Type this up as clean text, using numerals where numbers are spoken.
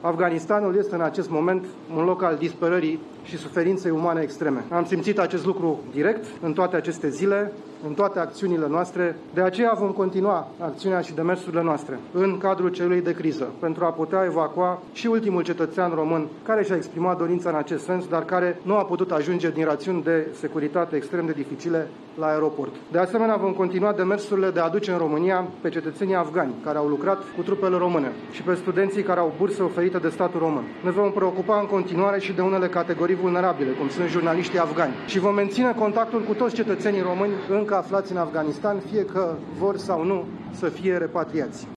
Afganistanul este în acest moment un loc al disperării și suferinței umane extreme. Am simțit acest lucru direct în toate aceste zile, în toate acțiunile noastre. De aceea vom continua acțiunea și demersurile noastre în cadrul celulei de criză, pentru a putea evacua și ultimul cetățean român care și-a exprimat dorința în acest sens, dar care nu a putut ajunge din rațiuni de securitate extrem de dificile la aeroport. De asemenea, vom continua demersurile de a aduce în România pe cetățenii afgani care au lucrat cu trupele române și pe studenții care au burse oferite de statul român. Ne vom preocupa în continuare și de unele categorii vulnerabile, cum sunt jurnaliștii afgani. Și vom menține contactul cu toți cetățenii români încă aflați în Afganistan, fie că vor sau nu să fie repatriați.